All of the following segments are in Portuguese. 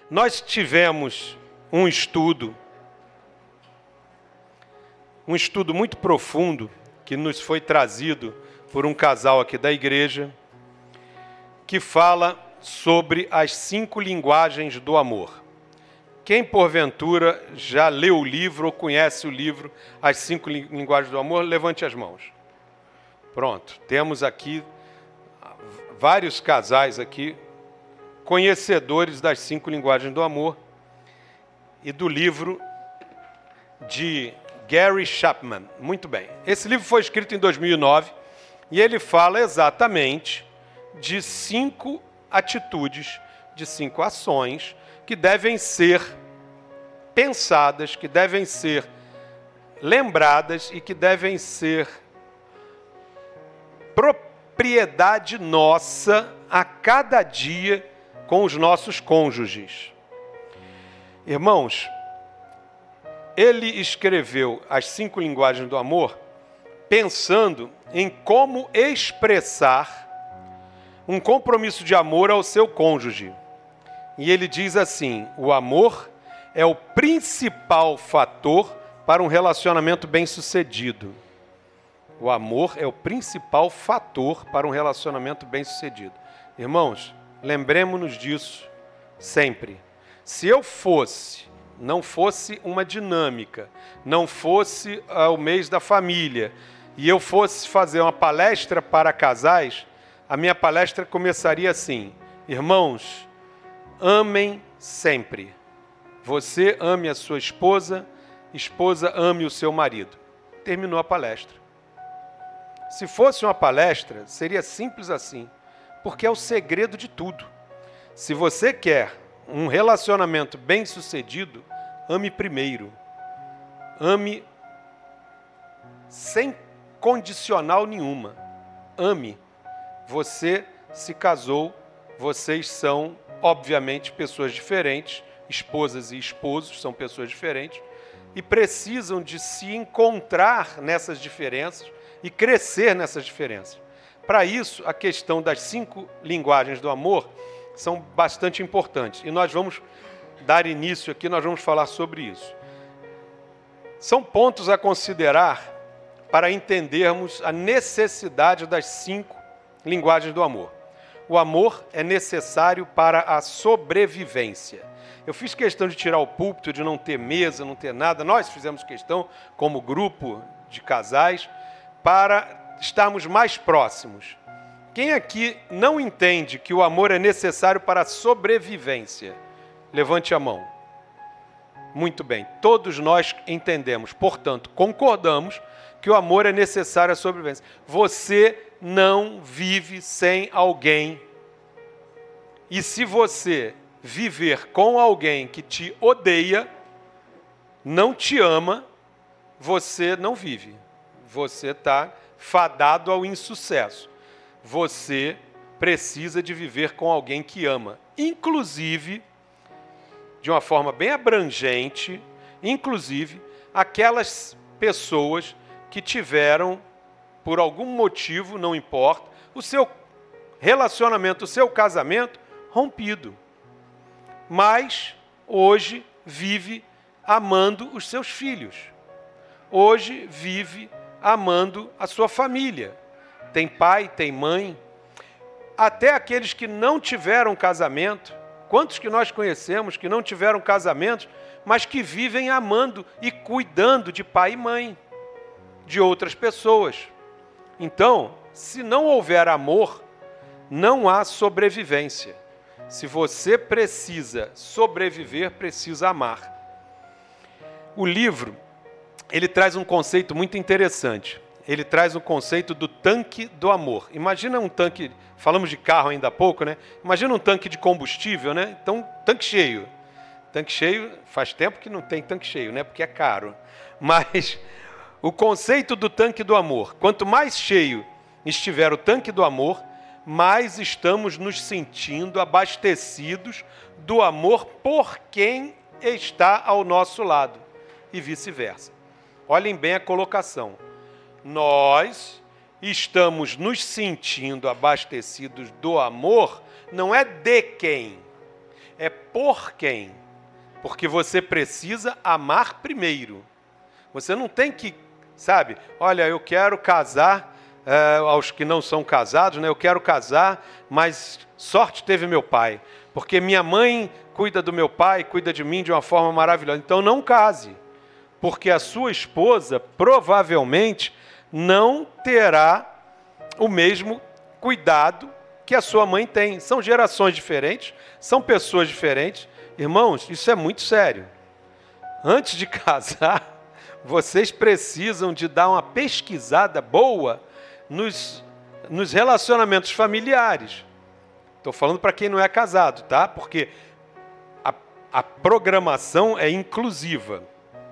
Nós tivemos um estudo muito profundo que nos foi trazido por um casal aqui da igreja, que fala sobre as 5 linguagens do amor. Quem, porventura, já leu o livro ou conhece o livro As 5 Linguagens do Amor, levante as mãos. Pronto, temos aqui vários casais aqui, conhecedores das 5 linguagens do amor e do livro de Gary Chapman. Muito bem. Esse livro foi escrito em 2009 e ele fala exatamente de 5 atitudes, de 5 ações que devem ser pensadas, que devem ser lembradas e que devem ser propriedade nossa a cada dia com os nossos cônjuges. Irmãos, ele escreveu as 5 linguagens do amor pensando em como expressar um compromisso de amor ao seu cônjuge. E ele diz assim: o amor é o principal fator para um relacionamento bem-sucedido. O amor é o principal fator para um relacionamento bem-sucedido. Irmãos, lembremos-nos disso sempre. Se eu não fosse uma dinâmica, não fosse o mês da família, e eu fosse fazer uma palestra para casais, a minha palestra começaria assim: irmãos, amem sempre. Você ame a sua esposa, esposa ame o seu marido. Terminou a palestra. Se fosse uma palestra, seria simples assim, porque é o segredo de tudo. Se você quer um relacionamento bem-sucedido, ame primeiro. Ame sem condicional nenhuma. Ame. Você se casou, vocês são, obviamente, pessoas diferentes, esposas e esposos são pessoas diferentes, e precisam de se encontrar nessas diferenças e crescer nessas diferenças. Para isso, a questão das 5 linguagens do amor são bastante importantes. E nós vamos dar início aqui, nós vamos falar sobre isso. São pontos a considerar para entendermos a necessidade das 5 linguagens do amor. O amor é necessário para a sobrevivência. Eu fiz questão de tirar o púlpito, de não ter mesa, não ter nada. Nós fizemos questão, como grupo de casais, para estarmos mais próximos. Quem aqui não entende que o amor é necessário para a sobrevivência? Levante a mão. Muito bem, todos nós entendemos, portanto, concordamos que o amor é necessário à sobrevivência. Você não vive sem alguém. E se você viver com alguém que te odeia, não te ama, você não vive. Você está fadado ao insucesso. Você precisa de viver com alguém que ama. Inclusive, de uma forma bem abrangente, inclusive aquelas pessoas que tiveram, por algum motivo, não importa, o seu relacionamento, o seu casamento rompido. Mas hoje vive amando os seus filhos. Hoje vive amando a sua família. Tem pai, tem mãe. Até aqueles que não tiveram casamento, quantos que nós conhecemos que não tiveram casamento, mas que vivem amando e cuidando de pai e mãe, de outras pessoas. Então, se não houver amor, não há sobrevivência. Se você precisa sobreviver, precisa amar. O livro, ele traz um conceito muito interessante. Ele traz o conceito do tanque do amor. Imagina um tanque, falamos de carro ainda há pouco, né? Imagina um tanque de combustível, né? Então, tanque cheio. Tanque cheio, faz tempo que não tem tanque cheio, né? Porque é caro. Mas o conceito do tanque do amor, quanto mais cheio estiver o tanque do amor, mais estamos nos sentindo abastecidos do amor por quem está ao nosso lado e vice-versa. Olhem bem a colocação. Nós estamos nos sentindo abastecidos do amor, não é de quem. é por quem. Porque você precisa amar primeiro. Você não tem que, sabe, olha, eu quero casar, aos que não são casados, né? Eu quero casar, mas sorte teve meu pai. Porque minha mãe cuida do meu pai, cuida de mim de uma forma maravilhosa. Então não case. Porque a sua esposa provavelmente não terá o mesmo cuidado que a sua mãe tem. São gerações diferentes, são pessoas diferentes. Irmãos, isso é muito sério. Antes de casar, vocês precisam de dar uma pesquisada boa nos relacionamentos familiares. Estou falando para quem não é casado, tá? Porque a programação é inclusiva.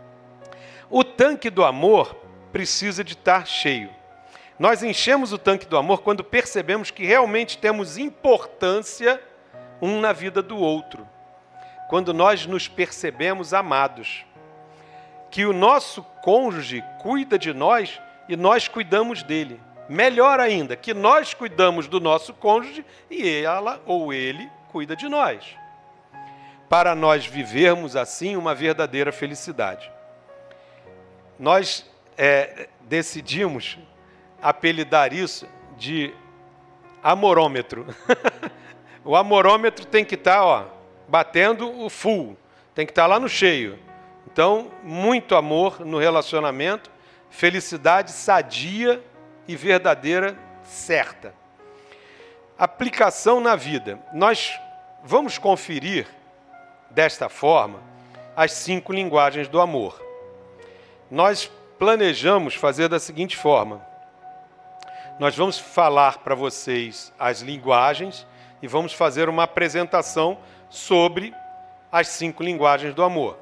O tanque do amor precisa de estar cheio. Nós enchemos o tanque do amor quando percebemos que realmente temos importância um na vida do outro. Quando nós nos percebemos amados. Que o nosso cônjuge cuida de nós e nós cuidamos dele. Melhor ainda, que nós cuidamos do nosso cônjuge e ela ou ele cuida de nós. Para nós vivermos assim uma verdadeira felicidade. Nós decidimos apelidar isso de amorômetro. O amorômetro tem que estar batendo o full, tem que estar lá no cheio. Então, muito amor no relacionamento, felicidade sadia e verdadeira, certa. Aplicação na vida. Nós vamos conferir, desta forma, as 5 linguagens do amor. Nós planejamos fazer da seguinte forma. Nós vamos falar para vocês as linguagens e vamos fazer uma apresentação sobre as 5 linguagens do amor.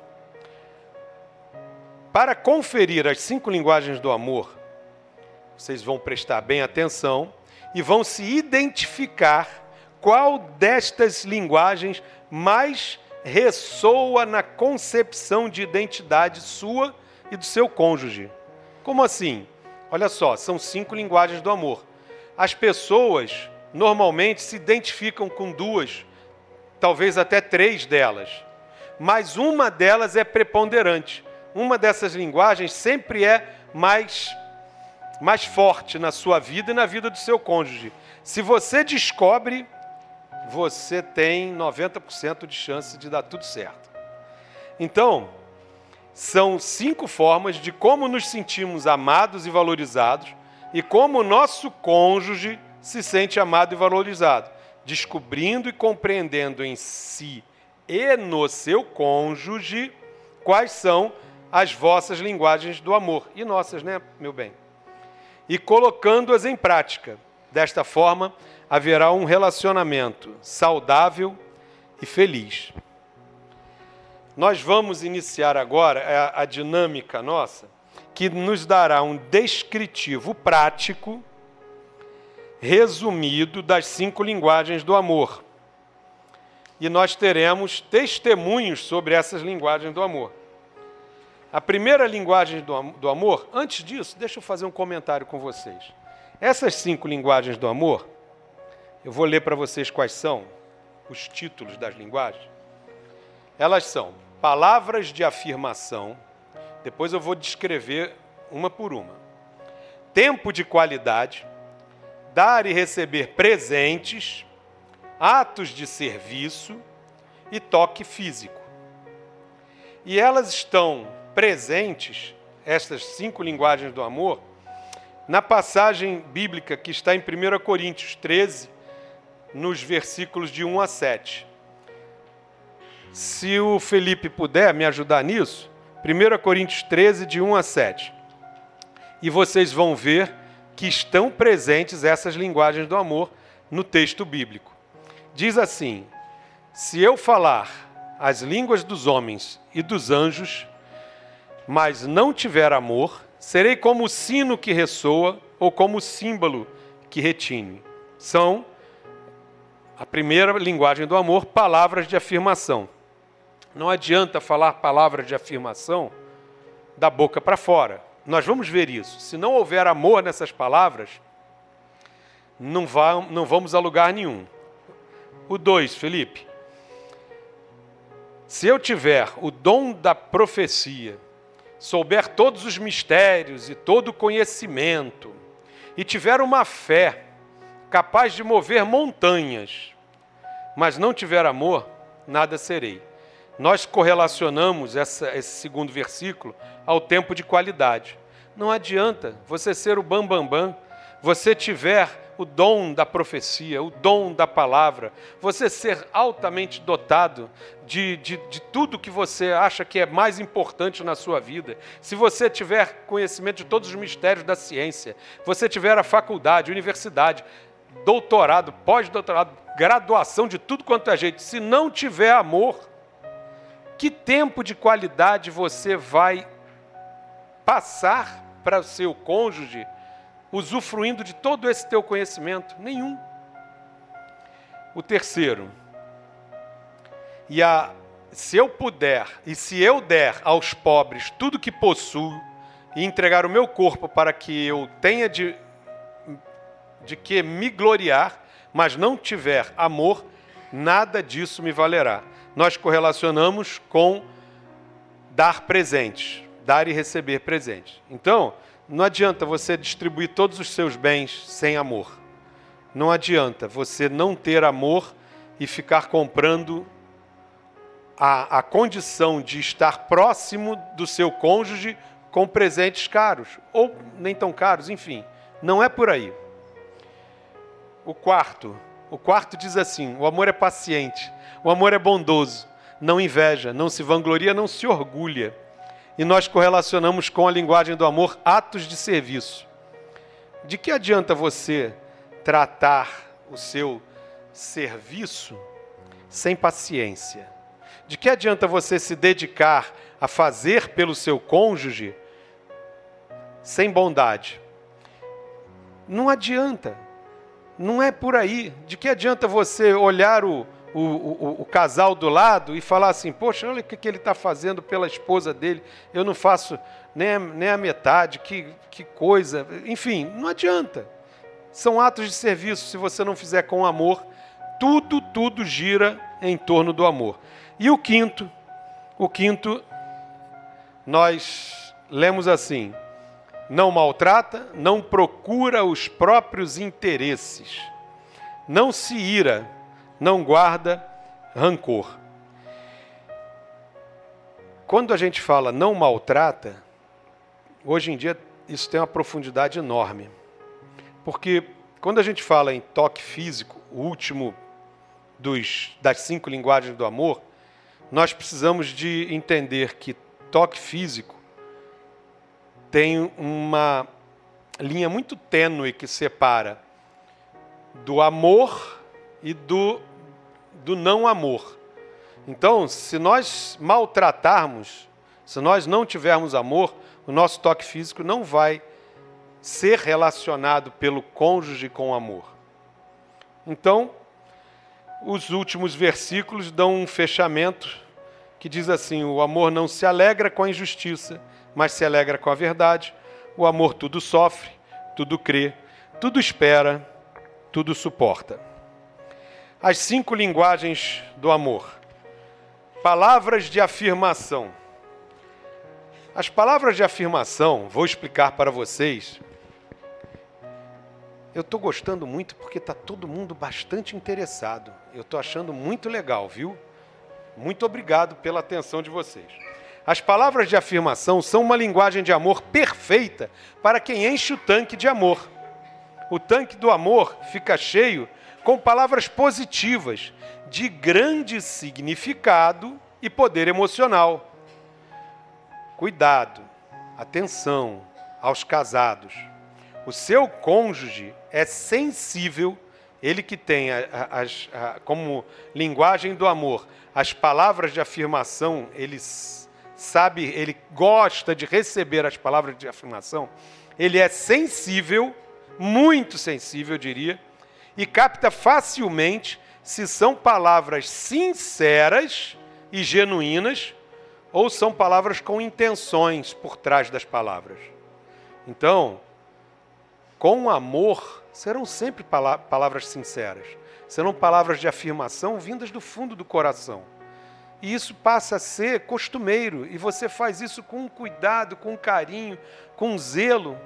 Para conferir as 5 linguagens do amor, vocês vão prestar bem atenção e vão se identificar qual destas linguagens mais ressoa na concepção de identidade sua e do seu cônjuge. Como assim? Olha só, são 5 linguagens do amor. As pessoas normalmente se identificam com 2, talvez até 3 delas, mas uma delas é preponderante. Uma dessas linguagens sempre é mais forte na sua vida e na vida do seu cônjuge. Se você descobre, você tem 90% de chance de dar tudo certo. Então, são 5 formas de como nos sentimos amados e valorizados e como o nosso cônjuge se sente amado e valorizado, descobrindo e compreendendo em si e no seu cônjuge quais são as vossas linguagens do amor. E nossas, né, meu bem? E colocando-as em prática. Desta forma, haverá um relacionamento saudável e feliz. Nós vamos iniciar agora a dinâmica nossa, que nos dará um descritivo prático, resumido das 5 linguagens do amor. E nós teremos testemunhos sobre essas linguagens do amor. A primeira linguagem do amor, antes disso, deixa eu fazer um comentário com vocês. Essas 5 linguagens do amor, eu vou ler para vocês quais são os títulos das linguagens. Elas são palavras de afirmação, depois eu vou descrever uma por uma. Tempo de qualidade, dar e receber presentes, atos de serviço e toque físico. E elas estão presentes, estas 5 linguagens do amor, na passagem bíblica que está em 1 Coríntios 13, nos versículos de 1 a 7. Se o Felipe puder me ajudar nisso, 1 Coríntios 13, de 1 a 7. E vocês vão ver que estão presentes essas linguagens do amor no texto bíblico. Diz assim: se eu falar as línguas dos homens e dos anjos, mas não tiver amor, serei como o sino que ressoa ou como o símbolo que retine. São, a primeira linguagem do amor, palavras de afirmação. Não adianta falar palavras de afirmação da boca para fora. Nós vamos ver isso. Se não houver amor nessas palavras, não vamos a lugar nenhum. O 2, Felipe. Se eu tiver o dom da profecia, souber todos os mistérios e todo o conhecimento, e tiver uma fé capaz de mover montanhas, mas não tiver amor, nada serei. Nós correlacionamos esse segundo versículo ao tempo de qualidade. Não adianta você ser o bambambam, você tiver o dom da profecia, o dom da palavra, você ser altamente dotado de tudo que você acha que é mais importante na sua vida. Se você tiver conhecimento de todos os mistérios da ciência, você tiver a faculdade, universidade, doutorado, pós-doutorado, graduação de tudo quanto é jeito, se não tiver amor, que tempo de qualidade você vai passar para o seu cônjuge usufruindo de todo esse teu conhecimento? Nenhum. O terceiro, se eu puder e se eu der aos pobres tudo que possuo e entregar o meu corpo para que eu tenha de que me gloriar, mas não tiver amor, nada disso me valerá. Nós correlacionamos com dar presentes, dar e receber presentes. Então, não adianta você distribuir todos os seus bens sem amor. Não adianta você não ter amor e ficar comprando a condição de estar próximo do seu cônjuge com presentes caros, ou nem tão caros, enfim. Não é por aí. O quarto diz assim: o amor é paciente, o amor é bondoso, não inveja, não se vangloria, não se orgulha. E nós correlacionamos com a linguagem do amor atos de serviço. De que adianta você tratar o seu serviço sem paciência? De que adianta você se dedicar a fazer pelo seu cônjuge sem bondade? Não adianta. Não é por aí. De que adianta você olhar o casal do lado e falar assim: poxa, olha o que ele está fazendo pela esposa dele, eu não faço nem a metade, que coisa. Enfim, não adianta. São atos de serviço. Se você não fizer com amor, tudo gira em torno do amor. E o quinto, nós lemos assim: não maltrata, não procura os próprios interesses, não se ira, não guarda rancor. Quando a gente fala não maltrata, hoje em dia isso tem uma profundidade enorme. Porque quando a gente fala em toque físico, o último das 5 linguagens do amor, nós precisamos de entender que toque físico tem uma linha muito tênue que separa do amor e do não amor. Então, se nós maltratarmos, se nós não tivermos amor, o nosso toque físico não vai ser relacionado pelo cônjuge com amor. Então, os últimos versículos dão um fechamento que diz assim: o amor não se alegra com a injustiça, mas se alegra com a verdade. O amor tudo sofre, tudo crê, tudo espera, tudo suporta. As 5 linguagens do amor. Palavras de afirmação. As palavras de afirmação, vou explicar para vocês. Eu estou gostando muito porque está todo mundo bastante interessado. Eu estou achando muito legal, viu? Muito obrigado pela atenção de vocês. As palavras de afirmação são uma linguagem de amor perfeita para quem enche o tanque de amor. O tanque do amor fica cheio com palavras positivas, de grande significado e poder emocional. Cuidado, atenção aos casados. O seu cônjuge é sensível, ele que tem como linguagem do amor as palavras de afirmação, ele sabe, ele gosta de receber as palavras de afirmação, ele é sensível, muito sensível, eu diria, e capta facilmente se são palavras sinceras e genuínas ou são palavras com intenções por trás das palavras. Então, com amor, serão sempre palavras sinceras. Serão palavras de afirmação vindas do fundo do coração. E isso passa a ser costumeiro. E você faz isso com cuidado, com carinho, com zelo.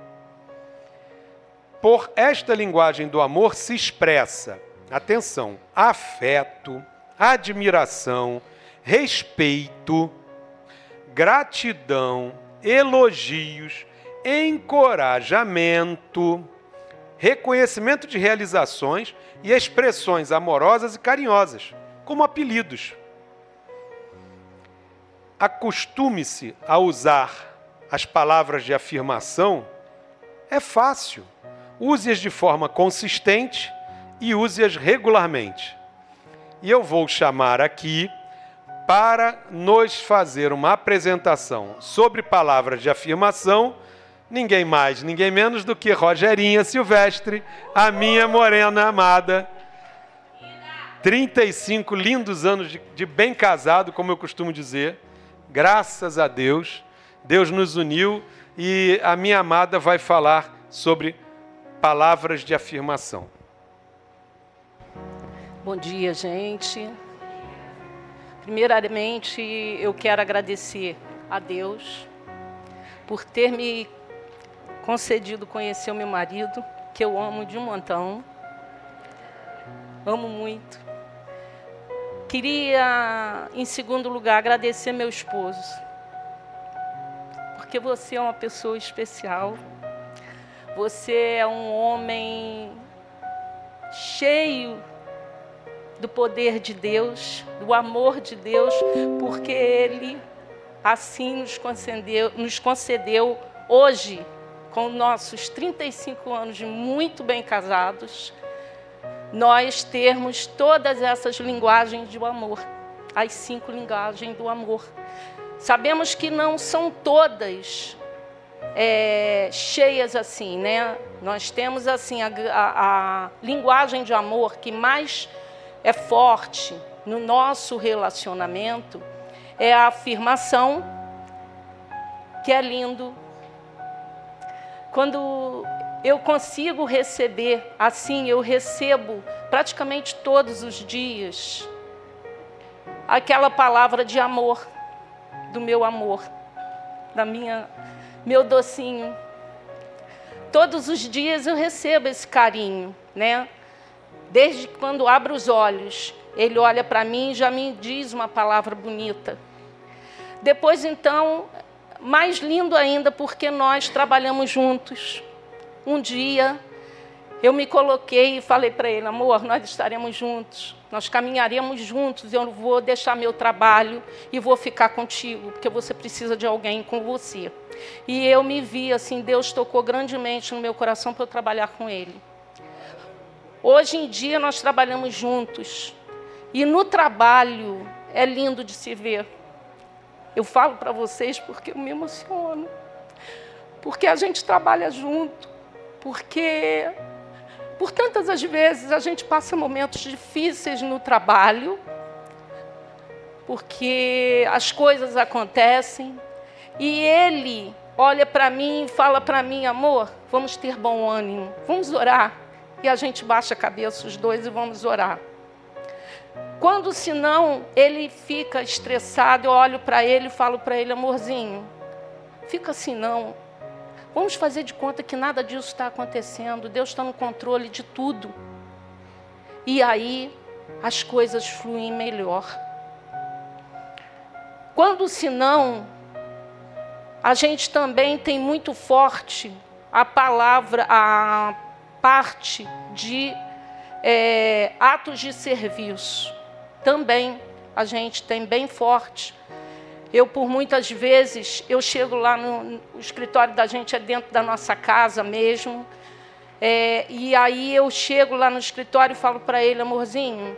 Por esta linguagem do amor se expressa, atenção, afeto, admiração, respeito, gratidão, elogios, encorajamento, reconhecimento de realizações e expressões amorosas e carinhosas, como apelidos. Acostume-se a usar as palavras de afirmação. É fácil. Use-as de forma consistente e use-as regularmente. E eu vou chamar aqui para nos fazer uma apresentação sobre palavras de afirmação, ninguém mais, ninguém menos do que Rogerinha Silvestre, a minha morena amada. 35 lindos anos de bem casado, como eu costumo dizer. Graças a Deus, Deus nos uniu e a minha amada vai falar sobre palavras de afirmação. Bom dia, gente. Primeiramente, eu quero agradecer a Deus por ter me concedido conhecer o meu marido, que eu amo de um montão. Amo muito. Queria, em segundo lugar, agradecer meu esposo, porque você é uma pessoa especial. Você é um homem cheio do poder de Deus, do amor de Deus, porque Ele assim nos concedeu hoje, com nossos 35 anos de muito bem casados, nós termos todas essas linguagens do amor, as 5 linguagens do amor. Sabemos que não são todas cheias assim, né? Nós temos assim a linguagem de amor que mais é forte no nosso relacionamento, é a afirmação, que é lindo. Quando eu consigo receber, assim, eu recebo praticamente todos os dias aquela palavra de amor, do meu amor, meu docinho. Todos os dias eu recebo esse carinho, né? Desde quando abro os olhos, ele olha para mim e já me diz uma palavra bonita. Depois, então, mais lindo ainda, porque nós trabalhamos juntos. Um dia, eu me coloquei e falei para ele: amor, nós estaremos juntos, nós caminharemos juntos, eu vou deixar meu trabalho e vou ficar contigo, porque você precisa de alguém com você. E eu me vi assim, Deus tocou grandemente no meu coração para eu trabalhar com ele. Hoje em dia nós trabalhamos juntos e no trabalho é lindo de se ver. Eu falo para vocês porque eu me emociono, porque a gente trabalha junto, porque por tantas as vezes a gente passa momentos difíceis no trabalho, porque as coisas acontecem e ele olha para mim e fala para mim: amor, vamos ter bom ânimo, vamos orar. E a gente baixa a cabeça os dois e vamos orar. Quando, senão, ele fica estressado, eu olho para ele e falo para ele: amorzinho, fica assim não. Vamos fazer de conta que nada disso está acontecendo. Deus está no controle de tudo. E aí, as coisas fluem melhor. Quando, senão, a gente também tem muito forte a palavra, a parte de atos de serviço. Também a gente tem bem forte. Eu, por muitas vezes, eu chego lá no escritório da gente, é dentro da nossa casa mesmo, e aí eu chego lá no escritório e falo para ele: amorzinho,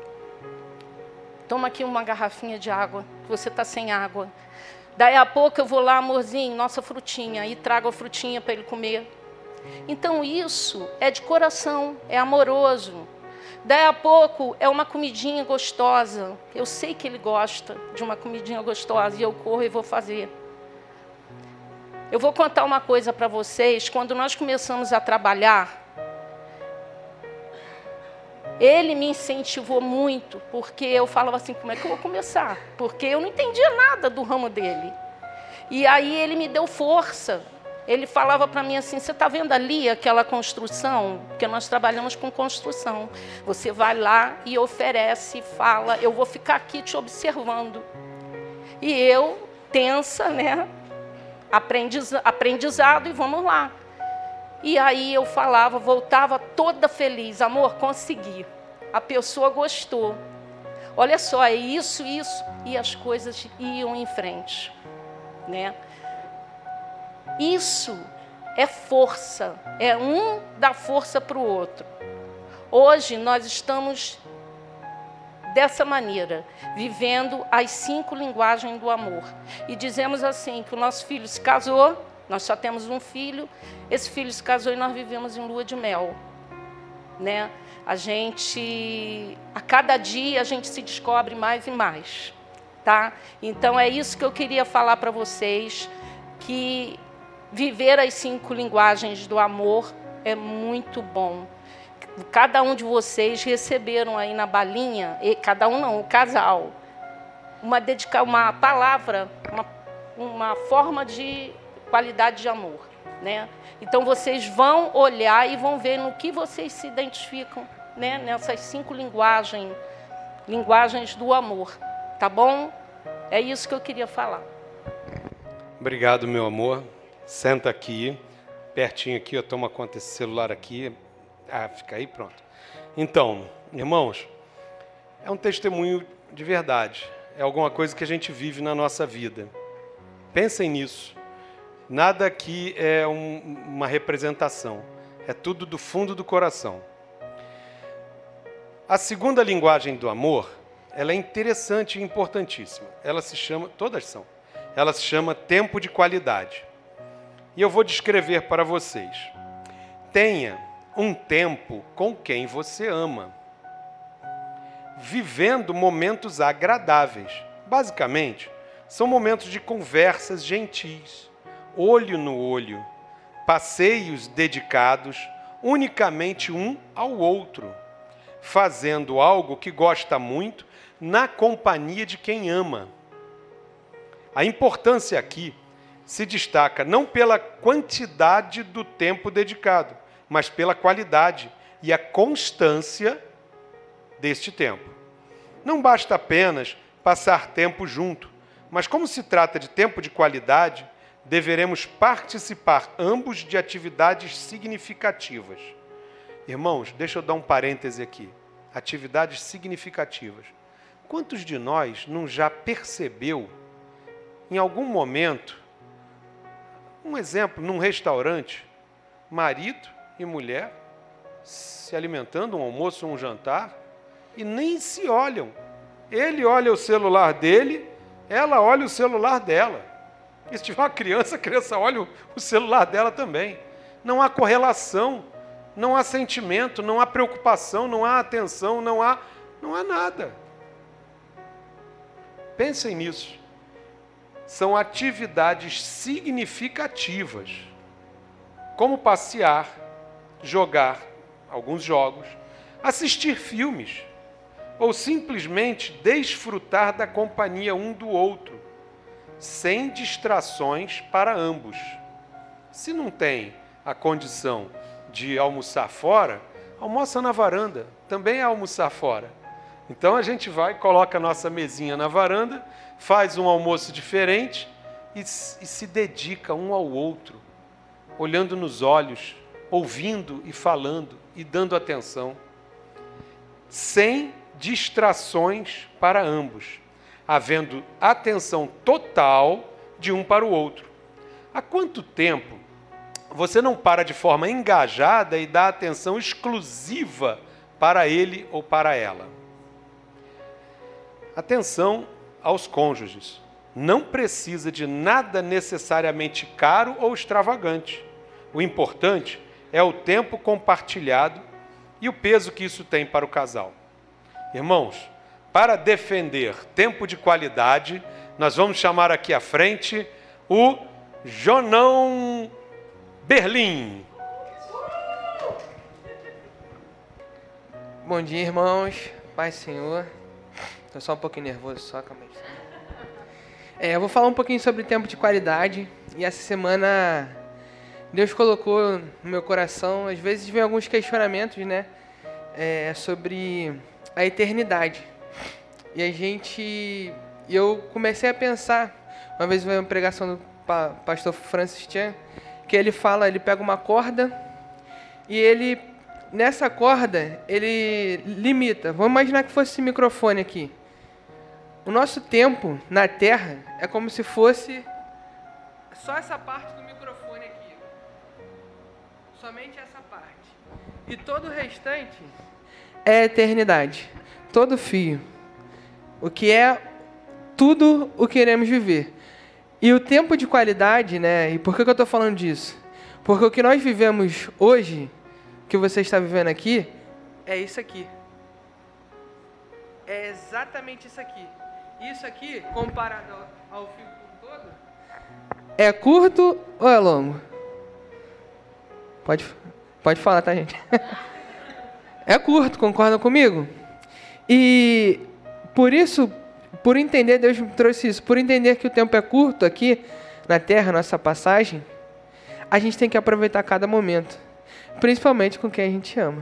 toma aqui uma garrafinha de água, você está sem água. Daí a pouco eu vou lá: amorzinho, nossa frutinha, e trago a frutinha para ele comer. Então isso é de coração, é amoroso. Daí a pouco é uma comidinha gostosa. Eu sei que ele gosta de uma comidinha gostosa e eu corro e vou fazer. Eu vou contar uma coisa para vocês. Quando nós começamos a trabalhar, Ele me incentivou muito, porque eu falava assim, como é que eu vou começar? Porque eu não entendia nada do ramo dele. E aí ele me deu força. Ele falava para mim assim, você está vendo ali aquela construção? Porque nós trabalhamos com construção. Você vai lá e oferece, fala, eu vou ficar aqui te observando. E eu, tensa, né? Aprendizado e vamos lá. E aí eu falava, voltava toda feliz. Amor, consegui. A pessoa gostou. Olha só, é isso. E as coisas iam em frente, né? Isso é força. É um dá força para o outro. Hoje nós estamos dessa maneira, vivendo as 5 linguagens do amor. E dizemos assim, que o nosso filho se casou, nós só temos um filho, esse filho se casou e nós vivemos em lua de mel, né? A cada dia a gente se descobre mais e mais, tá? Então é isso que eu queria falar para vocês, que viver as 5 linguagens do amor é muito bom. Cada um de vocês receberam aí na balinha, e cada um não, o casal, uma palavra, uma forma de qualidade de amor, né? Então vocês vão olhar e vão ver no que vocês se identificam, né? Nessas 5 linguagens do amor, tá bom? É isso que eu queria falar. Obrigado, meu amor. Senta aqui, pertinho aqui, eu tomo conta desse celular aqui. Fica aí, pronto. Então, irmãos, é um testemunho de verdade. É alguma coisa que a gente vive na nossa vida. Pensem nisso. Nada aqui é uma representação. É tudo do fundo do coração. A segunda linguagem do amor, ela é interessante e importantíssima. Ela se chama, todas são, ela se chama tempo de qualidade. E eu vou descrever para vocês. Tenha um tempo com quem você ama, vivendo momentos agradáveis. Basicamente, são momentos de conversas gentis, olho no olho, passeios dedicados unicamente um ao outro, fazendo algo que gosta muito na companhia de quem ama. A importância aqui se destaca não pela quantidade do tempo dedicado, mas pela qualidade e a constância deste tempo. Não basta apenas passar tempo junto, mas como se trata de tempo de qualidade, deveremos participar ambos de atividades significativas. Irmãos, deixa eu dar um parêntese aqui. Atividades significativas. Quantos de nós não já percebeu, em algum momento, um exemplo, num restaurante, marido e mulher se alimentando, um almoço ou um jantar, e nem se olham. Ele olha o celular dele, ela olha o celular dela. E se tiver uma criança, a criança olha o celular dela também. Não há correlação, não há sentimento, não há preocupação, não há atenção, não há nada. Pensem nisso. São atividades significativas, como passear, jogar alguns jogos, assistir filmes, ou simplesmente desfrutar da companhia um do outro, sem distrações para ambos. Se não tem a condição de almoçar fora, almoça na varanda, também é almoçar fora. Então a gente vai, coloca a nossa mesinha na varanda, faz um almoço diferente e se dedica um ao outro, olhando nos olhos, ouvindo e falando e dando atenção, sem distrações para ambos, havendo atenção total de um para o outro. Há quanto tempo você não para de forma engajada e dá atenção exclusiva para ele ou para ela? Atenção aos cônjuges. Não precisa de nada necessariamente caro ou extravagante. O importante é o tempo compartilhado e o peso que isso tem para o casal. Irmãos, para defender tempo de qualidade, nós vamos chamar aqui à frente o Jonão Berlim. Bom dia, irmãos. Paz, Senhor. Estou só um pouquinho nervoso, só calma aí. Eu vou falar um pouquinho sobre tempo de qualidade. E essa semana Deus colocou no meu coração, às vezes vem alguns questionamentos, né? Sobre a eternidade. E eu comecei a pensar, uma vez veio uma pregação do pastor Francis Chan, que ele pega uma corda e nessa corda, ele limita. Vamos imaginar que fosse esse microfone aqui. O nosso tempo na Terra é como se fosse só essa parte do microfone aqui. Somente essa parte. E todo o restante é eternidade. Todo fio. O que é tudo o que iremos viver. E o tempo de qualidade, né? E por que eu estou falando disso? Porque o que nós vivemos hoje, que você está vivendo aqui, é isso aqui. É exatamente isso aqui. Isso aqui, comparado ao fio todo, é curto ou é longo? Pode falar, tá, gente? É curto, concordam comigo? E por isso, por entender, Deus me trouxe isso, por entender que o tempo é curto aqui na Terra, nossa passagem, a gente tem que aproveitar cada momento, principalmente com quem a gente ama.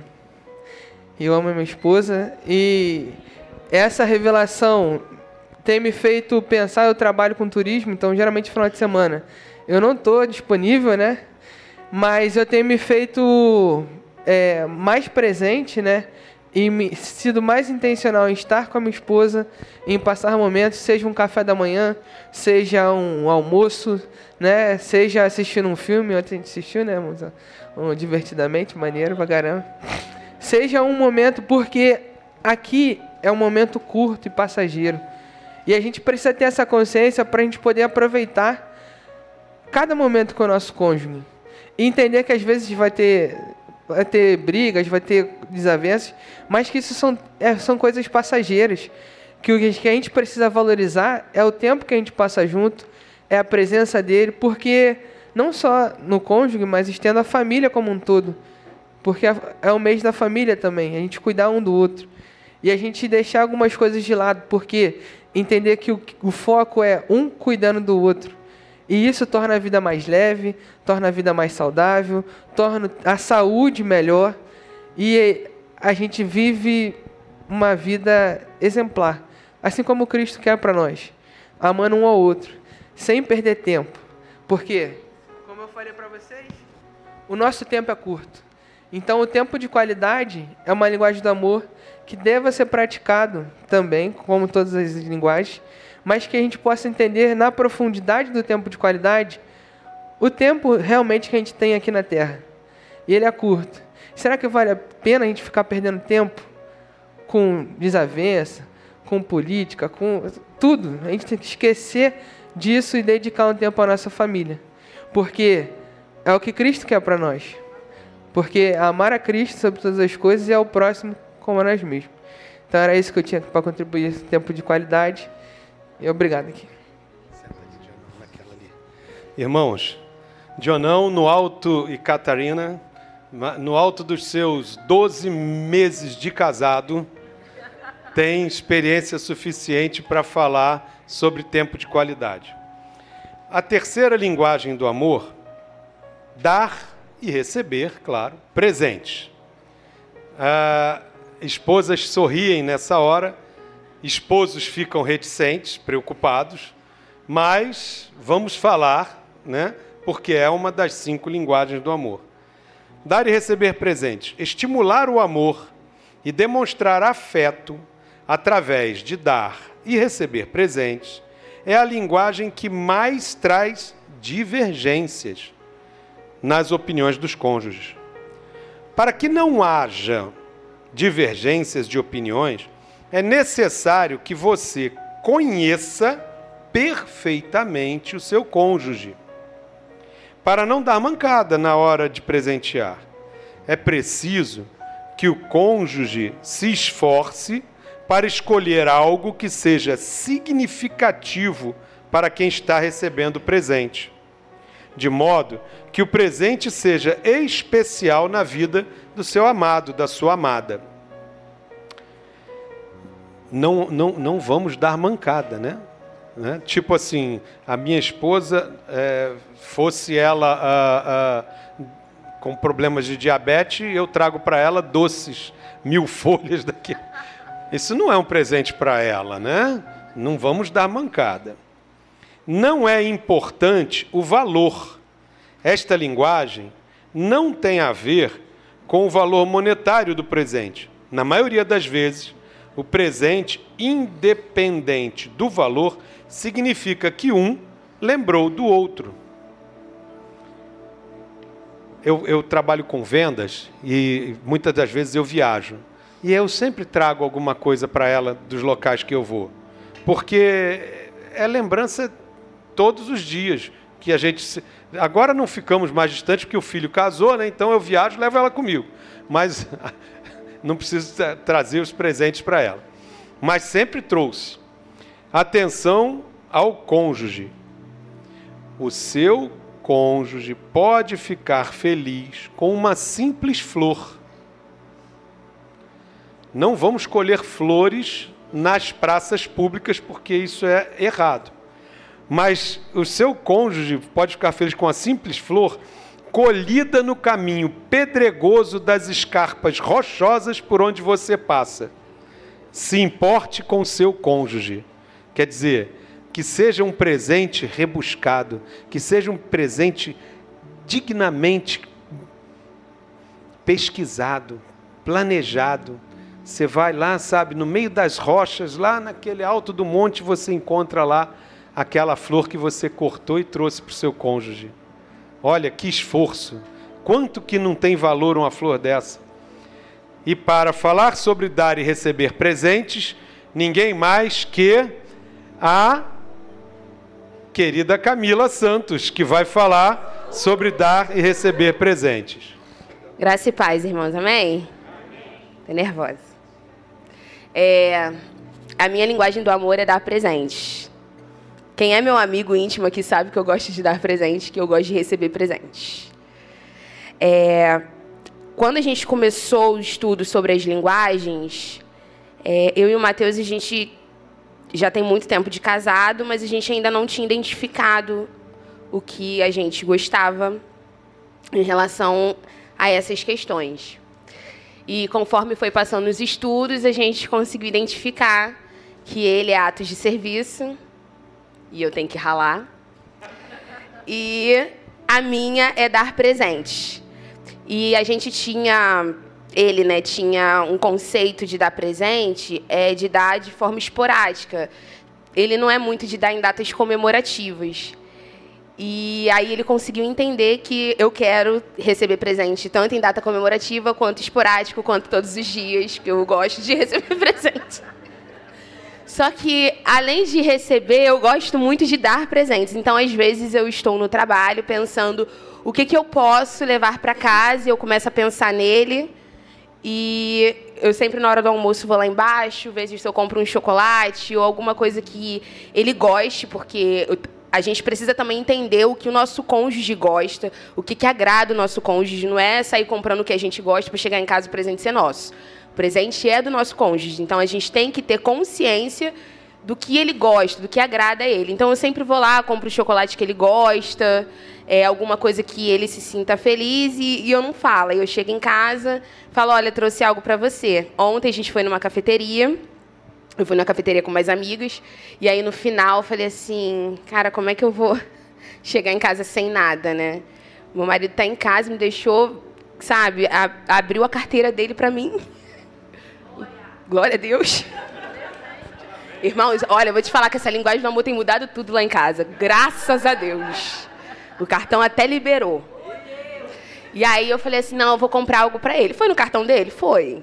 Eu amo a minha esposa e essa revelação tem me feito pensar. Eu trabalho com turismo, então geralmente no final de semana eu não estou disponível, né? Mas eu tenho me feito mais presente, né? E sido mais intencional em estar com a minha esposa, em passar momentos, seja um café da manhã, seja um almoço, né? Seja assistindo um filme. Ontem a gente assistiu, né? Divertidamente, maneiro pra caramba. Seja um momento, porque aqui é um momento curto e passageiro. E a gente precisa ter essa consciência para a gente poder aproveitar cada momento com o nosso cônjuge. E entender que às vezes vai ter brigas, vai ter desavenças, mas que isso são coisas passageiras. Que o que a gente precisa valorizar é o tempo que a gente passa junto, é a presença dele, porque não só no cônjuge, mas estendo a família como um todo. Porque é o mês da família também, a gente cuidar um do outro. E a gente deixar algumas coisas de lado, porque entender que o foco é um cuidando do outro. E isso torna a vida mais leve, torna a vida mais saudável, torna a saúde melhor. E a gente vive uma vida exemplar, assim como Cristo quer para nós, amando um ao outro, sem perder tempo. Porque, como eu falei para vocês, o nosso tempo é curto. Então, o tempo de qualidade é uma linguagem do amor que deva ser praticado também, como todas as linguagens, mas que a gente possa entender na profundidade do tempo de qualidade o tempo realmente que a gente tem aqui na Terra. E ele é curto. Será que vale a pena a gente ficar perdendo tempo com desavença, com política, com tudo? A gente tem que esquecer disso e dedicar um tempo à nossa família. Porque é o que Cristo quer para nós. Porque amar a Cristo sobre todas as coisas e ao próximo como a nós mesmos. Então era isso que eu tinha para contribuir esse tempo de qualidade. E obrigado aqui. Irmãos, Dionão no alto e Catarina, no alto dos seus 12 meses de casado, tem experiência suficiente para falar sobre tempo de qualidade. A terceira linguagem do amor, dar e receber, claro, presentes. Esposas sorriem nessa hora, esposos ficam reticentes, preocupados, mas vamos falar, né? Porque é uma das 5 linguagens do amor. Dar e receber presentes, estimular o amor e demonstrar afeto através de dar e receber presentes é a linguagem que mais traz divergências nas opiniões dos cônjuges. Para que não haja divergências de opiniões, é necessário que você conheça perfeitamente o seu cônjuge. Para não dar mancada na hora de presentear, é preciso que o cônjuge se esforce para escolher algo que seja significativo para quem está recebendo o presente, de modo que o presente seja especial na vida do seu amado, da sua amada. não vamos dar mancada, né? Tipo assim, a minha esposa, fosse ela com problemas de diabetes, eu trago para ela doces, 1000 folhas daqui. Isso não é um presente para ela, né? Não vamos dar mancada. Não é importante o valor. Esta linguagem não tem a ver com o valor monetário do presente. Na maioria das vezes, o presente, independente do valor, significa que um lembrou do outro. Eu trabalho com vendas e muitas das vezes eu viajo. E eu sempre trago alguma coisa para ela dos locais que eu vou. Porque é lembrança todos os dias que a gente... Agora não ficamos mais distantes porque o filho casou, né? Então eu viajo e levo ela comigo. Mas não preciso trazer os presentes para ela. Mas sempre trouxe. Atenção ao cônjuge. O seu cônjuge pode ficar feliz com uma simples flor. Não vamos colher flores nas praças públicas, porque isso é errado. Mas o seu cônjuge pode ficar feliz com a simples flor colhida no caminho pedregoso das escarpas rochosas por onde você passa. Se importe com o seu cônjuge. Quer dizer, que seja um presente rebuscado, que seja um presente dignamente pesquisado, planejado. Você vai lá, sabe, no meio das rochas, lá naquele alto do monte, você encontra lá aquela flor que você cortou e trouxe para o seu cônjuge. Olha, que esforço! Quanto que não tem valor uma flor dessa? E para falar sobre dar e receber presentes, ninguém mais que a querida Camila Santos, que vai falar sobre dar e receber presentes. Graça e paz, irmãos, amém? Tô nervosa. A minha linguagem do amor é dar presentes. Quem é meu amigo íntimo aqui sabe que eu gosto de dar presentes, que eu gosto de receber presentes. Quando a gente começou o estudo sobre as linguagens, eu e o Matheus, a gente já tem muito tempo de casado, mas a gente ainda não tinha identificado o que a gente gostava em relação a essas questões. E conforme foi passando os estudos, a gente conseguiu identificar que ele é atos de serviço, e eu tenho que ralar, e a minha é dar presentes. E a gente tinha... Ele, né, tinha um conceito de dar presente, de dar de forma esporádica. Ele não é muito de dar em datas comemorativas. E aí ele conseguiu entender que eu quero receber presente tanto em data comemorativa, quanto esporádico, quanto todos os dias, que eu gosto de receber presente. Só que, além de receber, eu gosto muito de dar presentes. Então, às vezes, eu estou no trabalho pensando o que eu posso levar para casa, e eu começo a pensar nele. E eu sempre, na hora do almoço, vou lá embaixo, vejo se eu compro um chocolate ou alguma coisa que ele goste, porque a gente precisa também entender o que o nosso cônjuge gosta, o que agrada o nosso cônjuge. Não é sair comprando o que a gente gosta para chegar em casa e o presente ser nosso. O presente é do nosso cônjuge. Então, a gente tem que ter consciência do que ele gosta, do que agrada a ele. Então, eu sempre vou lá, compro o chocolate que ele gosta, alguma coisa que ele se sinta feliz, e eu não falo. Eu chego em casa, falo, olha, trouxe algo para você. Ontem a gente foi numa cafeteria, eu fui na cafeteria com mais amigas, e aí no final eu falei assim, cara, como é que eu vou chegar em casa sem nada, né? Meu marido está em casa, me deixou, sabe, abriu a carteira dele para mim. Glória a Deus. Irmãos, olha, eu vou te falar que essa linguagem do amor tem mudado tudo lá em casa. Graças a Deus. O cartão até liberou. E aí eu falei assim, não, eu vou comprar algo para ele. Foi no cartão dele? Foi.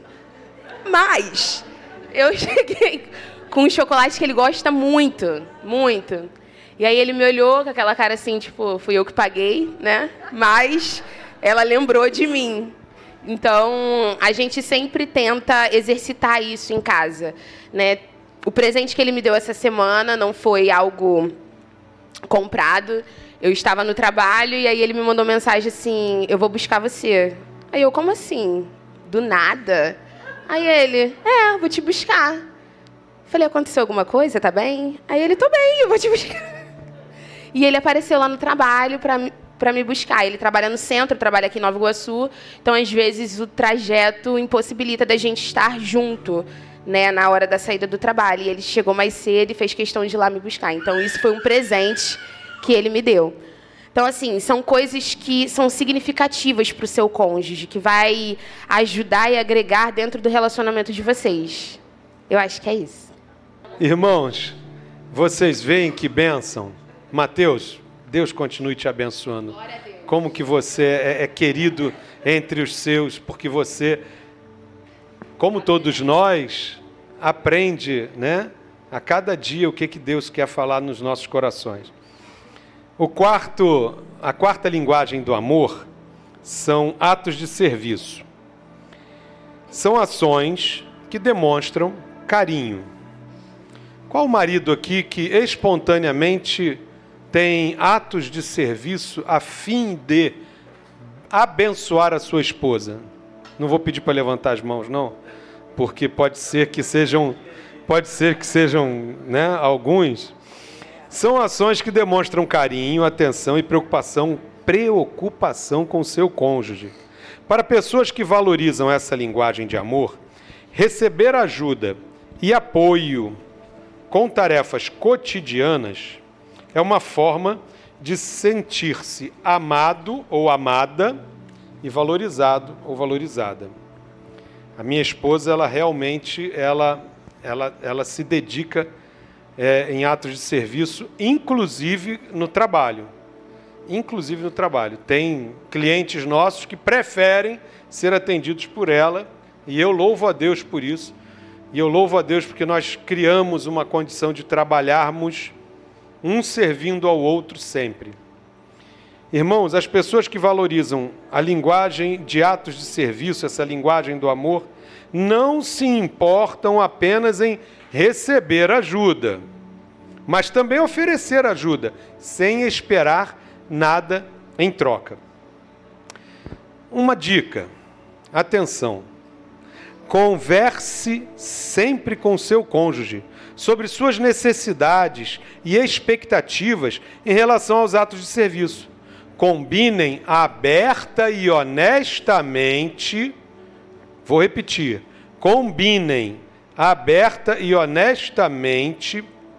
Mas eu cheguei com um chocolate que ele gosta muito, muito. E aí ele me olhou com aquela cara assim, tipo, fui eu que paguei, né? Mas ela lembrou de mim. Então, a gente sempre tenta exercitar isso em casa, né? O presente que ele me deu essa semana não foi algo comprado. Eu estava no trabalho e aí ele me mandou mensagem assim, eu vou buscar você. Aí eu, como assim? Do nada? Aí ele, vou te buscar. Falei, aconteceu alguma coisa? Tá bem? Aí ele, tô bem, eu vou te buscar. E ele apareceu lá no trabalho para me buscar. Ele trabalha no centro, trabalha aqui em Nova Iguaçu. Então, às vezes, o trajeto impossibilita da gente estar junto, né, na hora da saída do trabalho. E ele chegou mais cedo e fez questão de ir lá me buscar. Então, isso foi um presente que ele me deu. Então, assim, são coisas que são significativas para o seu cônjuge, que vai ajudar e agregar dentro do relacionamento de vocês. Eu acho que é isso. Irmãos, vocês veem que bênção. Mateus, Deus continue te abençoando. Glória a Deus. Como que você é querido entre os seus, porque você, como todos nós, aprende, né, a cada dia o que Deus quer falar nos nossos corações. A quarta linguagem do amor são atos de serviço. São ações que demonstram carinho. Qual marido aqui que espontaneamente tem atos de serviço a fim de abençoar a sua esposa? Não vou pedir para levantar as mãos, não, porque pode ser que sejam, né, alguns. São ações que demonstram carinho, atenção e preocupação com o seu cônjuge. Para pessoas que valorizam essa linguagem de amor, receber ajuda e apoio com tarefas cotidianas é uma forma de sentir-se amado ou amada e valorizado ou valorizada. A minha esposa, ela realmente se dedica em atos de serviço, inclusive no trabalho. Inclusive no trabalho. Tem clientes nossos que preferem ser atendidos por ela, e eu louvo a Deus por isso. E eu louvo a Deus porque nós criamos uma condição de trabalharmos um servindo ao outro sempre. Irmãos, as pessoas que valorizam a linguagem de atos de serviço, essa linguagem do amor, não se importam apenas em receber ajuda, mas também oferecer ajuda, sem esperar nada em troca. Uma dica, atenção, converse sempre com seu cônjuge sobre suas necessidades e expectativas em relação aos atos de serviço. Combinem aberta e honestamente, vou repetir, combinem aberta e honestamente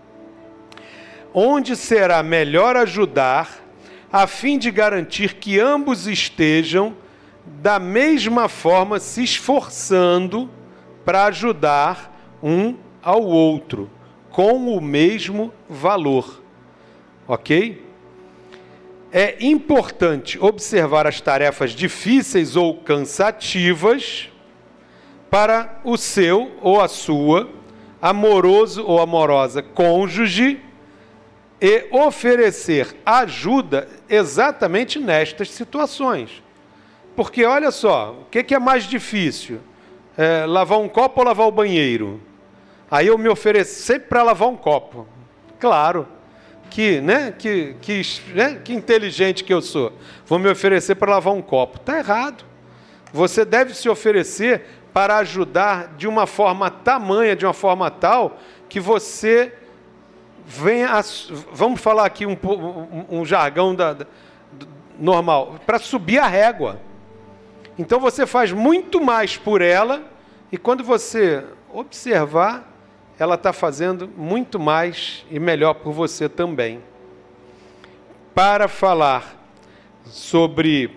onde será melhor ajudar, a fim de garantir que ambos estejam da mesma forma se esforçando para ajudar um ao outro, com o mesmo valor. Ok? É importante observar as tarefas difíceis ou cansativas para o seu ou a sua amoroso ou amorosa cônjuge e oferecer ajuda exatamente nestas situações. Porque, olha só, o que é mais difícil? Lavar um copo ou lavar o banheiro? Aí eu me ofereço sempre para lavar um copo. Claro, que inteligente que eu sou. Vou me oferecer para lavar um copo. Está errado. Você deve se oferecer para ajudar de uma forma tamanha, de uma forma tal, que você venha, vamos falar aqui um jargão normal, para subir a régua. Então você faz muito mais por ela, e quando você observar, ela está fazendo muito mais e melhor por você também. Para falar sobre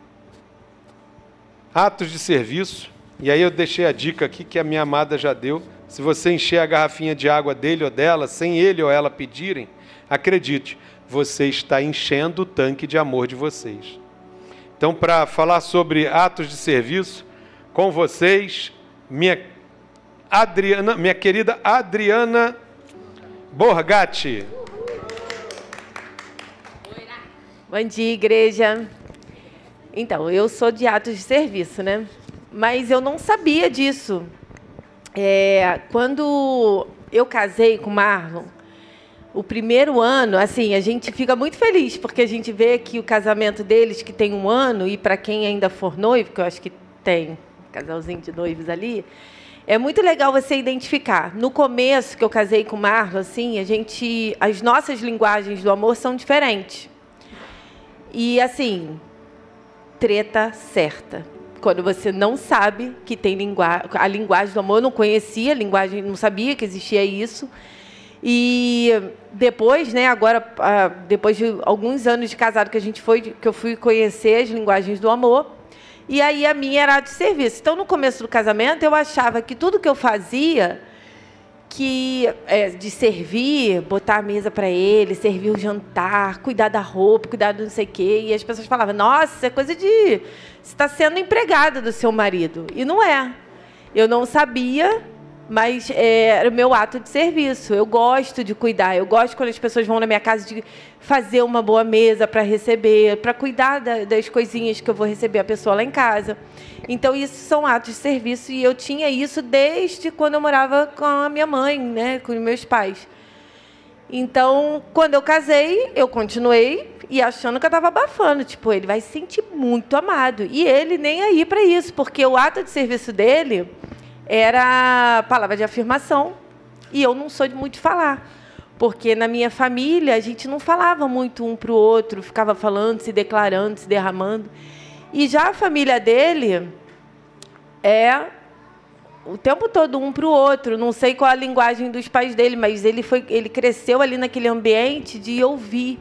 atos de serviço, e aí eu deixei a dica aqui que a minha amada já deu. Se você encher a garrafinha de água dele ou dela, sem ele ou ela pedirem, acredite, você está enchendo o tanque de amor de vocês. Então, para falar sobre atos de serviço, com vocês, minha querida Adriana Borgatti. Bom dia, igreja. Então, eu sou de atos de serviço, né? Mas eu não sabia disso. Quando eu casei com o Marlon, o primeiro ano, assim, a gente fica muito feliz, porque a gente vê que o casamento deles, que tem 1 ano, e para quem ainda for noivo, que eu acho que tem um casalzinho de noivos ali, É muito legal você identificar. No começo, que eu casei com o Marlon, assim, as nossas linguagens do amor são diferentes. E, assim, treta certa. Quando você não sabe que tem a linguagem do amor, eu não conhecia a linguagem, não sabia que existia isso. E depois, né, agora, depois de alguns anos de casado que eu fui conhecer as linguagens do amor, e aí a minha era de serviço. Então, no começo do casamento, eu achava que tudo que eu fazia, de servir, botar a mesa para ele, servir o jantar, cuidar da roupa, cuidar do não sei o quê, e as pessoas falavam, nossa, isso é coisa de... Você está sendo empregada do seu marido. E não é. Eu não sabia, mas era o meu ato de serviço. Eu gosto de cuidar. Eu gosto quando as pessoas vão na minha casa de fazer uma boa mesa para receber, para cuidar das coisinhas que eu vou receber a pessoa lá em casa. Então, isso são atos de serviço. E eu tinha isso desde quando eu morava com a minha mãe, né, com os meus pais. Então, quando eu casei, eu continuei e achando que eu estava abafando. Tipo, ele vai se sentir muito amado. E ele nem aí para isso, porque o ato de serviço dele era palavra de afirmação. E eu não sou de muito falar. Porque na minha família, a gente não falava muito um para o outro, ficava falando, se declarando, se derramando. E já a família dele é o tempo todo um para o outro. Não sei qual a linguagem dos pais dele, mas ele cresceu ali naquele ambiente de ouvir.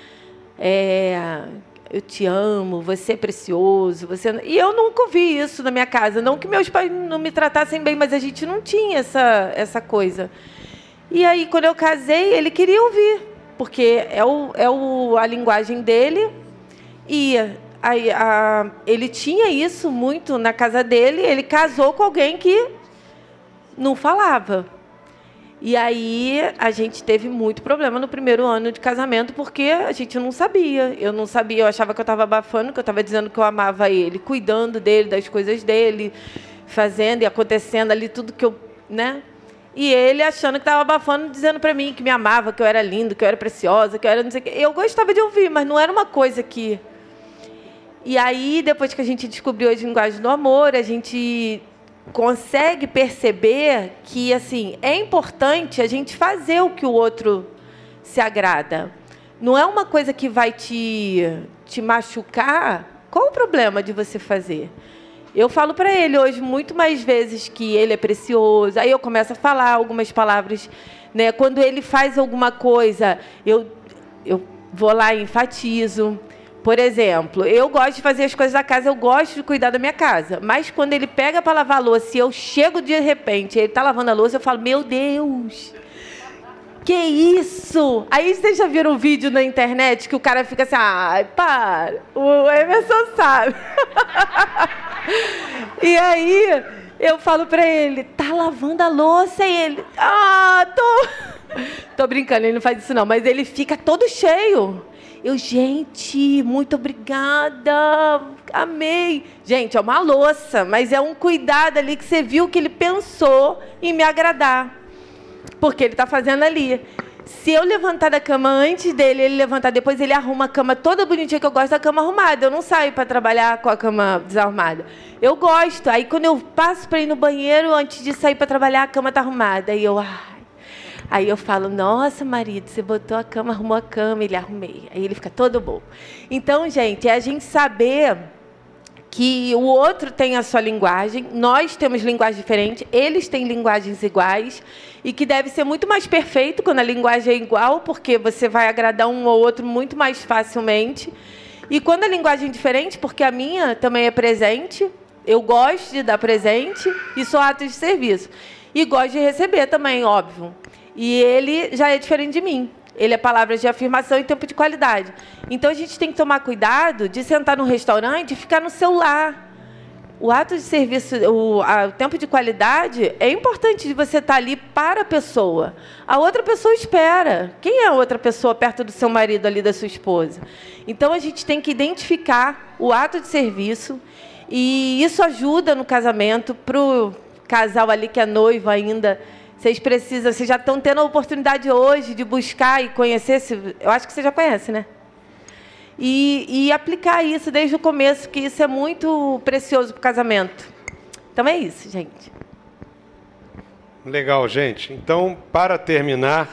Eu te amo, você é precioso. E eu nunca ouvi isso na minha casa. Não que meus pais não me tratassem bem, mas a gente não tinha essa coisa. E aí, quando eu casei, ele queria ouvir, porque a linguagem dele. E aí, ele tinha isso muito na casa dele. Ele casou com alguém que não falava. E aí, a gente teve muito problema no primeiro ano de casamento, porque a gente não sabia. Eu não sabia, eu achava que eu estava abafando, que eu estava dizendo que eu amava ele, cuidando dele, das coisas dele, fazendo e acontecendo ali tudo que eu... né? E ele achando que estava abafando, dizendo para mim que me amava, que eu era lindo, que eu era preciosa, que eu era não sei o quê. Eu gostava de ouvir, mas não era uma coisa que... E aí, depois que a gente descobriu as linguagens do amor, a gente consegue perceber que, assim, é importante a gente fazer o que o outro se agrada. Não é uma coisa que vai te machucar. Qual o problema de você fazer? Eu falo para ele hoje muito mais vezes que ele é precioso. Aí eu começo a falar algumas palavras, né? Quando ele faz alguma coisa, eu vou lá e enfatizo. Por exemplo, eu gosto de fazer as coisas da casa, eu gosto de cuidar da minha casa. Mas quando ele pega para lavar a louça e eu chego de repente, ele está lavando a louça, eu falo, meu Deus, que isso? Aí vocês já viram um vídeo na internet que o cara fica assim, ai, para, o Emerson sabe. E aí eu falo para ele, tá lavando a louça? E ele, tô brincando, ele não faz isso não, mas ele fica todo cheio. Gente, muito obrigada, amei. Gente, é uma louça, mas é um cuidado ali que você viu que ele pensou em me agradar. Porque ele está fazendo ali. Se eu levantar da cama antes dele, ele levantar depois, ele arruma a cama toda bonitinha, que eu gosto da cama arrumada. Eu não saio para trabalhar com a cama desarrumada. Eu gosto. Aí, quando eu passo para ir no banheiro, antes de sair para trabalhar, a cama está arrumada. Aí eu falo, nossa, marido, você botou a cama, arrumou a cama. Ele, arrumei. Aí ele fica todo bom. Então, gente, é a gente saber que o outro tem a sua linguagem, nós temos linguagens diferentes, eles têm linguagens iguais, e que deve ser muito mais perfeito quando a linguagem é igual, porque você vai agradar um ou outro muito mais facilmente. E quando a linguagem é diferente, porque a minha também é presente, eu gosto de dar presente e sou ato de serviço. E gosto de receber também, óbvio. E ele já é diferente de mim. Ele é palavras de afirmação e tempo de qualidade. Então, a gente tem que tomar cuidado de sentar num restaurante e ficar no celular. O ato de serviço, o tempo de qualidade, é importante de você estar ali para a pessoa. A outra pessoa espera. Quem é a outra pessoa perto do seu marido ali, da sua esposa? Então, a gente tem que identificar o ato de serviço. E isso ajuda no casamento, para o casal ali que é noivo ainda. Vocês já estão tendo a oportunidade hoje de buscar e conhecer, eu acho que você já conhece, né? E aplicar isso desde o começo, que isso é muito precioso para o casamento. Então é isso, gente. Legal, gente. Então, para terminar,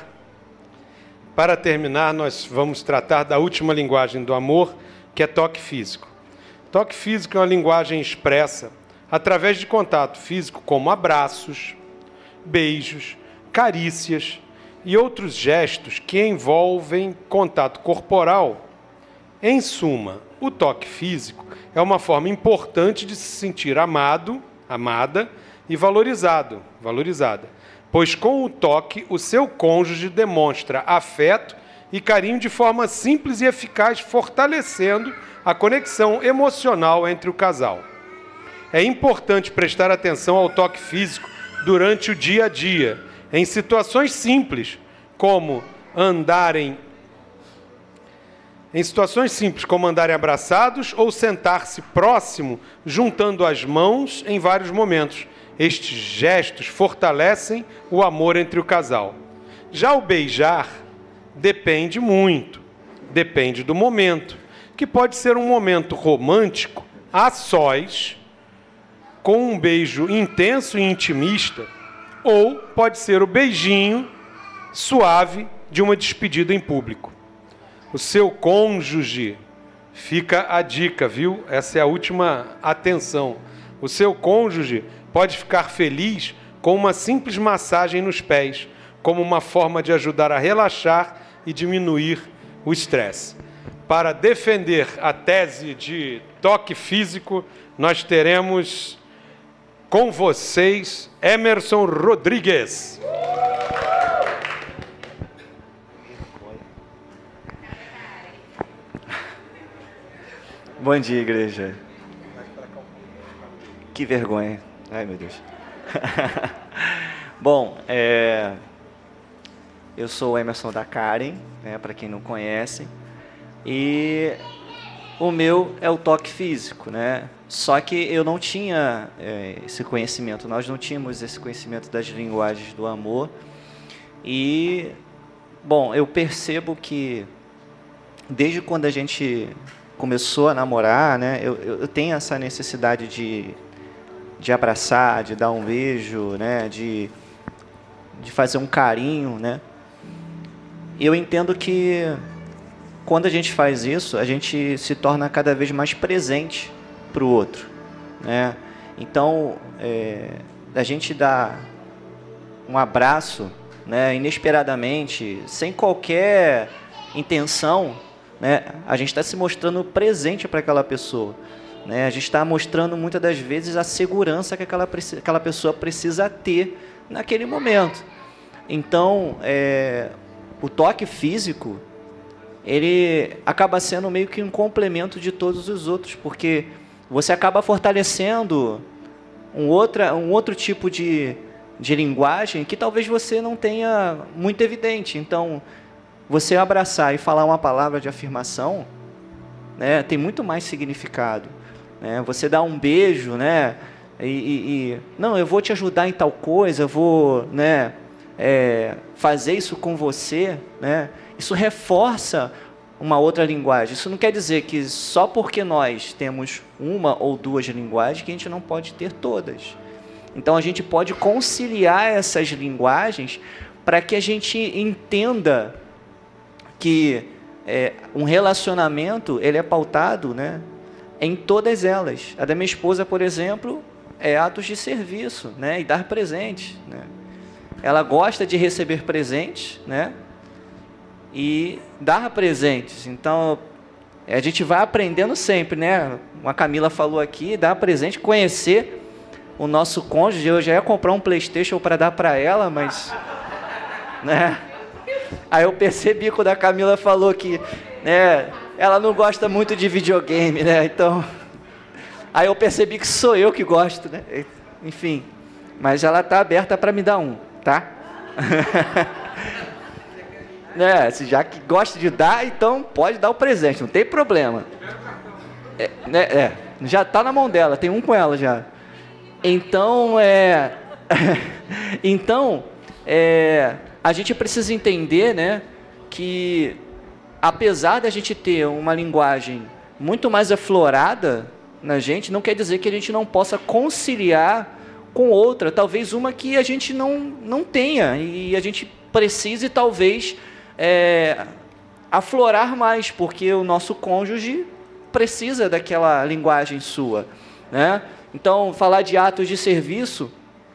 nós vamos tratar da última linguagem do amor, que é toque físico. Toque físico é uma linguagem expressa através de contato físico, como abraços, beijos, carícias e outros gestos que envolvem contato corporal. Em suma, o toque físico é uma forma importante de se sentir amado, amada e valorizada, pois com o toque o seu cônjuge demonstra afeto e carinho de forma simples e eficaz, fortalecendo a conexão emocional entre o casal. É importante prestar atenção ao toque físico durante o dia a dia, em situações simples, como andarem abraçados ou sentar-se próximo, juntando as mãos em vários momentos. Estes gestos fortalecem o amor entre o casal. Já o beijar depende do momento, que pode ser um momento romântico, a sós, com um beijo intenso e intimista, ou pode ser o beijinho suave de uma despedida em público. O seu cônjuge, fica a dica, viu? Essa é a última atenção. O seu cônjuge pode ficar feliz com uma simples massagem nos pés, como uma forma de ajudar a relaxar e diminuir o estresse. Para defender a tese de toque físico, nós teremos com vocês Emerson Rodrigues. Bom dia, igreja. Que vergonha. Ai, meu Deus. Bom, eu sou o Emerson da Karen, né, para quem não conhece, e o meu é o toque físico, né? Só que eu não tinha esse conhecimento, nós não tínhamos esse conhecimento das linguagens do amor. E, bom, eu percebo que desde quando a gente começou a namorar, né, eu tenho essa necessidade de abraçar, de dar um beijo, né, de fazer um carinho, né. Eu entendo que quando a gente faz isso, a gente se torna cada vez mais presente para o outro, né. Então, a gente dá um abraço, né, inesperadamente, sem qualquer intenção, né, a gente está se mostrando presente para aquela pessoa, né, a gente está mostrando muitas das vezes a segurança que aquela pessoa precisa ter naquele momento. Então, o toque físico, ele acaba sendo meio que um complemento de todos os outros, porque você acaba fortalecendo um outro tipo de linguagem que talvez você não tenha muito evidente. Então, você abraçar e falar uma palavra de afirmação, né, tem muito mais significado, né? Você dar um beijo, né, não, eu vou te ajudar em tal coisa, eu vou, né, fazer isso com você, né? Isso reforça uma outra linguagem. Isso não quer dizer que só porque nós temos uma ou duas linguagens que a gente não pode ter todas. Então a gente pode conciliar essas linguagens para que a gente entenda que um relacionamento ele é pautado, né, em todas elas. A da minha esposa, por exemplo, é atos de serviço, né, e dar presentes, né. Ela gosta de receber presentes, né, e dar presentes. Então a gente vai aprendendo sempre, né. A Camila falou aqui, dar presente, conhecer o nosso cônjuge. Eu já ia comprar um PlayStation para dar para ela, mas, né. Aí eu percebi quando a Camila falou que, né, ela não gosta muito de videogame, né? Então, aí eu percebi que sou eu que gosto, né? Enfim, mas ela está aberta para me dar um, tá? Né, se já que gosta de dar, então pode dar o presente, não tem problema. Já está na mão dela, tem um com ela já. Então, a gente precisa entender, né, que apesar da gente ter uma linguagem muito mais aflorada na gente, não quer dizer que a gente não possa conciliar com outra, talvez uma que a gente não tenha e a gente precise talvez aflorar mais, porque o nosso cônjuge precisa daquela linguagem sua, né? Então, falar de atos de serviço,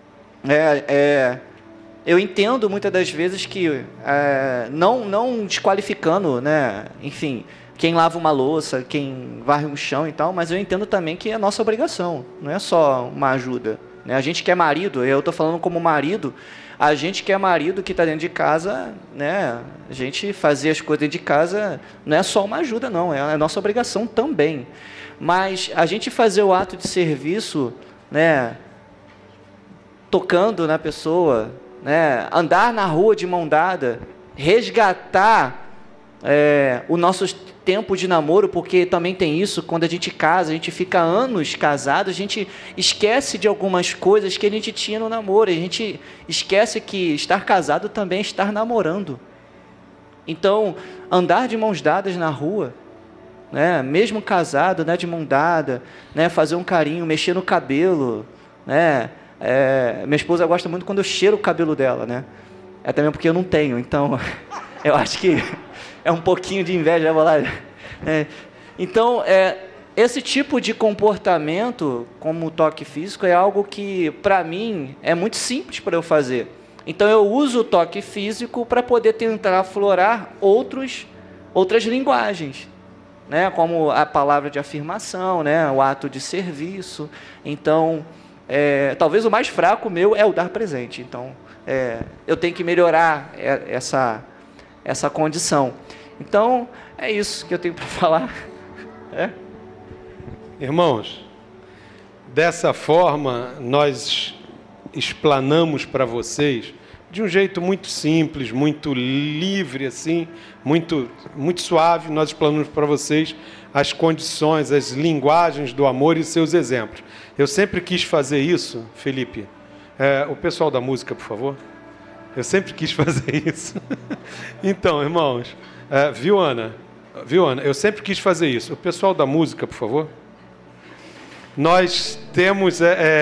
eu entendo muitas das vezes que, não desqualificando, né? Enfim, quem lava uma louça, quem varre um chão e tal, mas eu entendo também que é nossa obrigação, não é só uma ajuda, né? A gente que é marido, eu estou falando como marido, a gente que é marido, que está dentro de casa, né? A gente fazer as coisas dentro de casa não é só uma ajuda, não, é a nossa obrigação também. Mas a gente fazer o ato de serviço, né? Tocando na pessoa, né? Andar na rua de mão dada, resgatar o nosso tempo de namoro, porque também tem isso, quando a gente casa, a gente fica anos casado, a gente esquece de algumas coisas que a gente tinha no namoro, a gente esquece que estar casado também é estar namorando. Então, andar de mãos dadas na rua, né, mesmo casado, né, de mão dada, né, fazer um carinho, mexer no cabelo, né, minha esposa gosta muito quando eu cheiro o cabelo dela, né, também porque eu não tenho, então eu acho que é um pouquinho de inveja, vou lá. Então, esse tipo de comportamento, como o toque físico, é algo que, para mim, é muito simples para eu fazer. Então, eu uso o toque físico para poder tentar aflorar outras linguagens, né? Como a palavra de afirmação, né? O ato de serviço. Então, talvez o mais fraco meu é o dar presente. Então, eu tenho que melhorar essa condição. Então, é isso que eu tenho para falar. Irmãos, dessa forma, nós explanamos para vocês, de um jeito muito simples, muito livre, assim, muito suave, nós explanamos para vocês as condições, as linguagens do amor e seus exemplos. Eu sempre quis fazer isso, Felipe. O pessoal da música, por favor. Eu sempre quis fazer isso. Então, irmãos, viu, Ana? Eu sempre quis fazer isso. O pessoal da música, por favor. Nós temos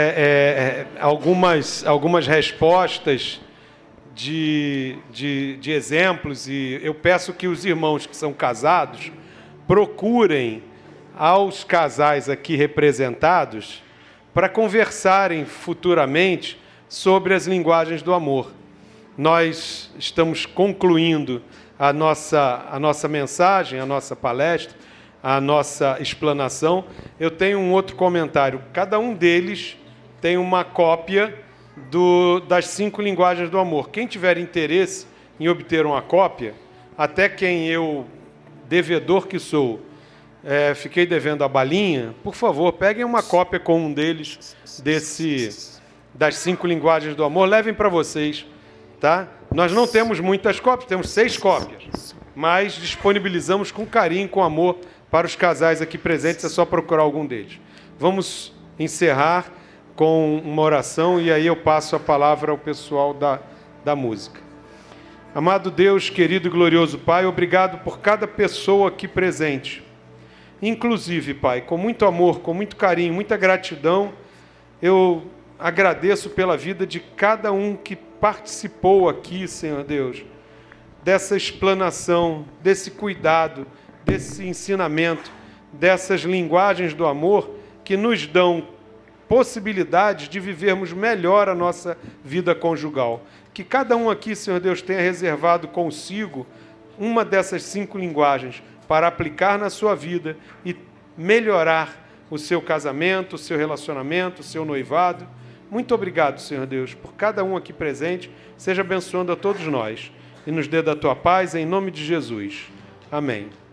algumas respostas de exemplos, e eu peço que os irmãos que são casados procurem aos casais aqui representados para conversarem futuramente sobre as linguagens do amor. Nós estamos concluindo a nossa mensagem, a nossa palestra, a nossa explanação. Eu tenho um outro comentário. Cada um deles tem uma cópia das 5 linguagens do amor. Quem tiver interesse em obter uma cópia, até quem eu, devedor que sou, fiquei devendo a balinha, por favor, peguem uma cópia com um deles das 5 linguagens do amor, levem para vocês. Tá? Nós não temos muitas cópias, temos 6 cópias, mas disponibilizamos com carinho, com amor para os casais aqui presentes, é só procurar algum deles. Vamos encerrar com uma oração e aí eu passo a palavra ao pessoal da música. Amado Deus, querido e glorioso Pai, obrigado por cada pessoa aqui presente. Inclusive, Pai, com muito amor, com muito carinho, muita gratidão, eu agradeço pela vida de cada um que participou aqui, Senhor Deus, dessa explanação, desse cuidado, desse ensinamento, dessas linguagens do amor que nos dão possibilidades de vivermos melhor a nossa vida conjugal. Que cada um aqui, Senhor Deus, tenha reservado consigo uma dessas 5 linguagens para aplicar na sua vida e melhorar o seu casamento, o seu relacionamento, o seu noivado. Muito obrigado, Senhor Deus, por cada um aqui presente. Seja abençoando a todos nós e nos dê da tua paz, em nome de Jesus. Amém.